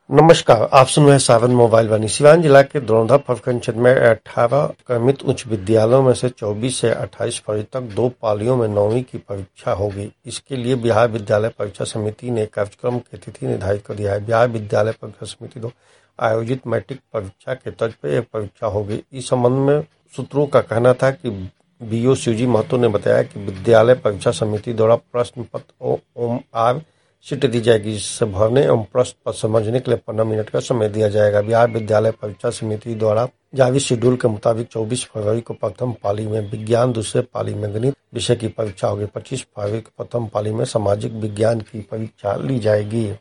नमस्कार, आप सुन रहे हैं सावन मोबाइल वाणी। सिवान जिला के दरौंधा प्रखंड क्षेत्र में 18 क्रमित उच्च विद्यालयों में से 24 से 28 फरवरी तक 2 पालियों में 9वीं की परीक्षा होगी। इसके लिए बिहार विद्यालय परीक्षा समिति ने कार्यक्रम की तिथि निर्धारित कर दिया है। बिहार विद्यालय परीक्षा समिति द्वारा आयोजित मैट्रिक परीक्षा के तर्ज पर एक परीक्षा होगी। इस संबंध में सूत्रों का कहना था कि BO शिवजी महतो ने बताया कि विद्यालय परीक्षा समिति द्वारा प्रश्न पत्र और सीट दी जाएगी, जिससे भरने एवं प्रश्न पत्र समझने के लिए 15 मिनट का समय दिया जाएगा। बिहार विद्यालय परीक्षा समिति द्वारा जारी शेड्यूल के मुताबिक 24 फरवरी को प्रथम पाली में विज्ञान, दूसरे पाली में गणित विषय की परीक्षा होगी। 25 फरवरी को प्रथम पाली में सामाजिक विज्ञान की परीक्षा ली जाएगी।